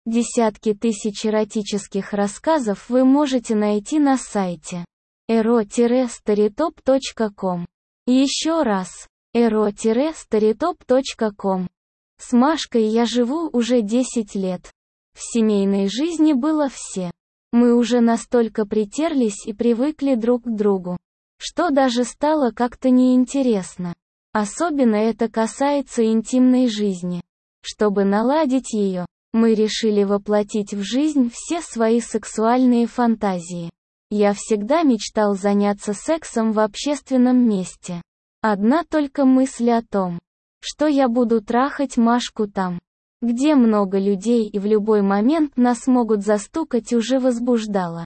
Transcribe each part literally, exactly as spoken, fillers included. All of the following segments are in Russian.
Десятки тысяч эротических рассказов вы можете найти на сайте эро старитоп точка ком. Еще раз, эро старитоп точка ком. С Машкой я живу уже десять лет. В семейной жизни было все. Мы уже настолько притерлись и привыкли друг к другу, что даже стало как-то неинтересно. Особенно это касается интимной жизни. Чтобы наладить ее, мы решили воплотить в жизнь все свои сексуальные фантазии. Я всегда мечтал заняться сексом в общественном месте. Одна только мысль о том, что я буду трахать Машку там, где много людей и в любой момент нас могут застукать, уже возбуждала.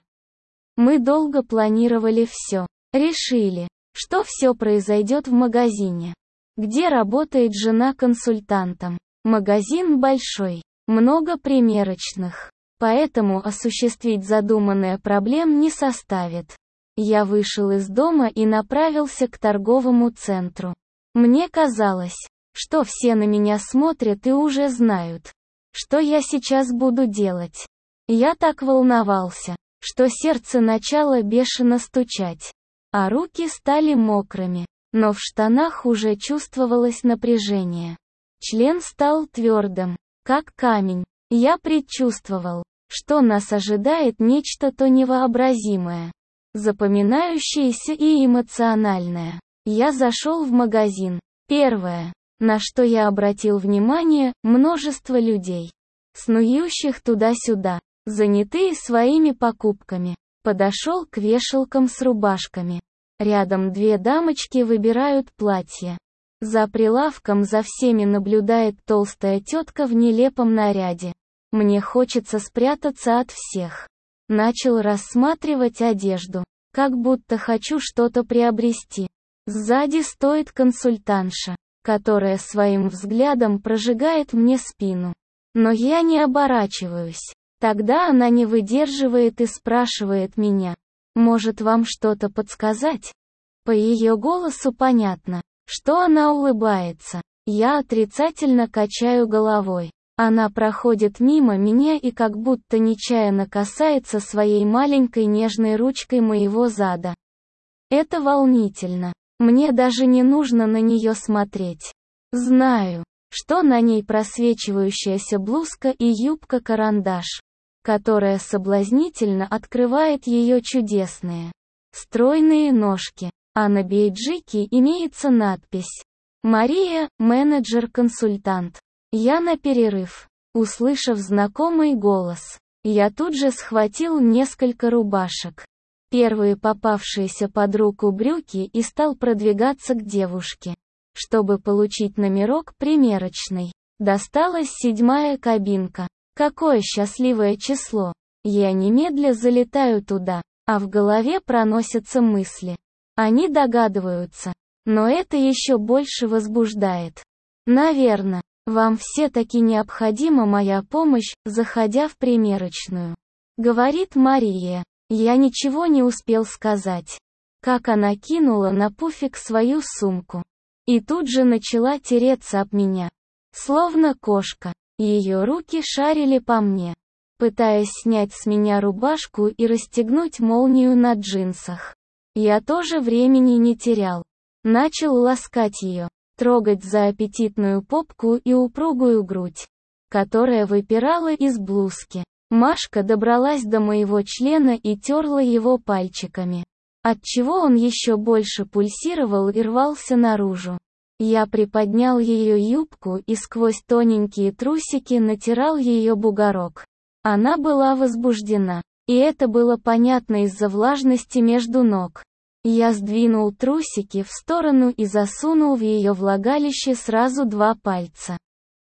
Мы долго планировали все. Решили, что все произойдет в магазине, где работает жена консультантом. Магазин большой, много примерочных, поэтому осуществить задуманное проблем не составит. Я вышел из дома и направился к торговому центру. Мне казалось, что все на меня смотрят и уже знают, что я сейчас буду делать. Я так волновался, что сердце начало бешено стучать, а руки стали мокрыми, но в штанах уже чувствовалось напряжение. Член стал твердым, как камень. Я предчувствовал, что нас ожидает нечто то невообразимое, запоминающееся и эмоциональное. Я зашел в магазин. Первое, на что я обратил внимание, множество людей, снующих туда-сюда, занятые своими покупками. Подошел к вешалкам с рубашками. Рядом две дамочки выбирают платья. За прилавком за всеми наблюдает толстая тетка в нелепом наряде. Мне хочется спрятаться от всех. Начал рассматривать одежду, как будто хочу что-то приобрести. Сзади стоит консультантша, которая своим взглядом прожигает мне спину. Но я не оборачиваюсь. Тогда она не выдерживает и спрашивает меня: «Может, вам что-то подсказать?» По ее голосу понятно, что она улыбается. Я отрицательно качаю головой. Она проходит мимо меня и как будто нечаянно касается своей маленькой нежной ручкой моего зада. Это волнительно. Мне даже не нужно на нее смотреть. Знаю, что на ней просвечивающаяся блузка и юбка-карандаш, которая соблазнительно открывает ее чудесные, стройные ножки, а на бейджике имеется надпись «Мария, менеджер-консультант». Я на перерыв. Услышав знакомый голос, я тут же схватил несколько рубашек, первые попавшиеся под руку брюки, и стал продвигаться к девушке, чтобы получить номерок примерочной. Досталась седьмая кабинка. Какое счастливое число! Я немедля залетаю туда, а в голове проносятся мысли. Они догадываются, но это еще больше возбуждает. Наверное, вам все-таки необходима моя помощь, заходя в примерочную, говорит Мария. Я ничего не успел сказать, как она кинула на пуфик свою сумку и тут же начала тереться об меня, словно кошка. Ее руки шарили по мне, пытаясь снять с меня рубашку и расстегнуть молнию на джинсах. Я тоже времени не терял. Начал ласкать ее, трогать за аппетитную попку и упругую грудь, которая выпирала из блузки. Машка добралась до моего члена и терла его пальчиками, отчего он еще больше пульсировал и рвался наружу. Я приподнял ее юбку и сквозь тоненькие трусики натирал ее бугорок. Она была возбуждена, и это было понятно из-за влажности между ног. Я сдвинул трусики в сторону и засунул в ее влагалище сразу два пальца.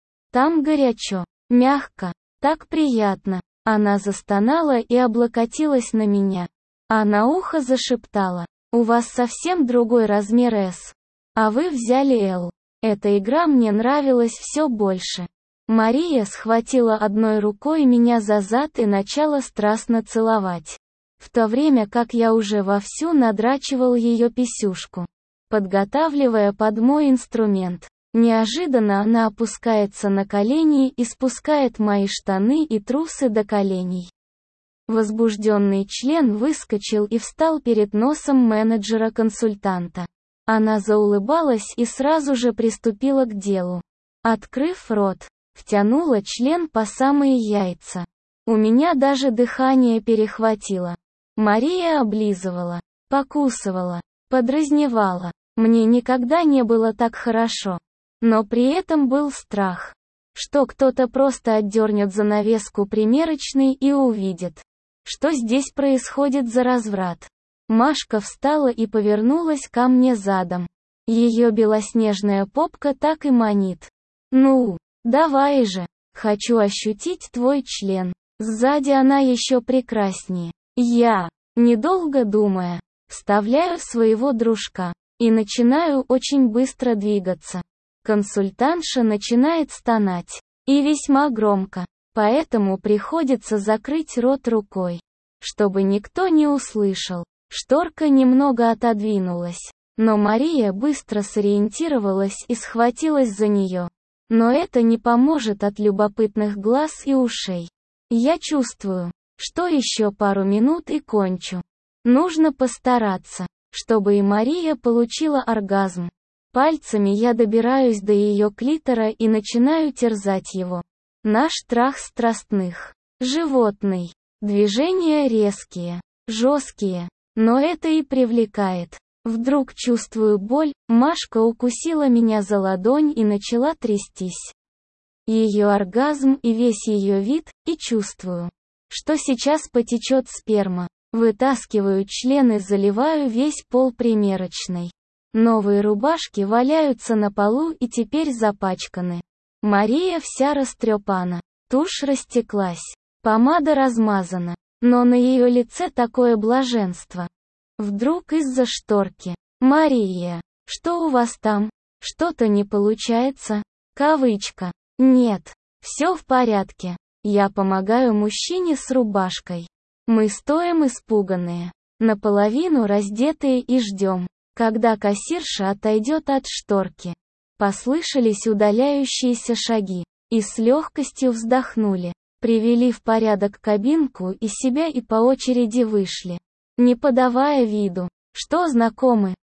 Там горячо, мягко, так приятно. Она застонала и облокотилась на меня, а на ухо зашептала: «У вас совсем другой размер эс. А вы взяли эл». Эта игра мне нравилась все больше. Мария схватила одной рукой меня за зад и начала страстно целовать, в то время как я уже вовсю надрачивал ее писюшку, подготавливая под мой инструмент. Неожиданно она опускается на колени и спускает мои штаны и трусы до коленей. Возбужденный член выскочил и встал перед носом менеджера-консультанта. Она заулыбалась и сразу же приступила к делу. Открыв рот, втянула член по самые яйца. У меня даже дыхание перехватило. Мария облизывала, покусывала, подразнивала. Мне никогда не было так хорошо. Но при этом был страх, что кто-то просто отдернет занавеску примерочной и увидит, что здесь происходит за разврат. Машка встала и повернулась ко мне задом. Ее белоснежная попка так и манит. «Ну, давай же, хочу ощутить твой член». Сзади она еще прекраснее. Я, недолго думая, вставляю своего дружка и начинаю очень быстро двигаться. Консультантша начинает стонать. И весьма громко. Поэтому приходится закрыть рот рукой, чтобы никто не услышал. Шторка немного отодвинулась. Но Мария быстро сориентировалась и схватилась за нее. Но это не поможет от любопытных глаз и ушей. Я чувствую, что еще пару минут и кончу. Нужно постараться, чтобы и Мария получила оргазм. Пальцами я добираюсь до ее клитора и начинаю терзать его. Наш трах страстных. Животный. Движения резкие, жесткие. Но это и привлекает. Вдруг чувствую боль, Машка укусила меня за ладонь и начала трястись. Ее оргазм и весь ее вид, и чувствую, что сейчас потечет сперма. Вытаскиваю член и заливаю весь пол примерочной. Новые рубашки валяются на полу и теперь запачканы. Мария вся растрепана. Тушь растеклась. Помада размазана. Но на ее лице такое блаженство. Вдруг из-за шторки. «Мария, что у вас там? Что-то не получается?» Кавычка. «Нет, все в порядке». Я помогаю мужчине с рубашкой. Мы стоим испуганные, наполовину раздетые и ждем, когда кассирша отойдет от шторки. Послышались удаляющиеся шаги, и с легкостью вздохнули. Привели в порядок кабинку и себя и по очереди вышли, не подавая виду, что знакомы.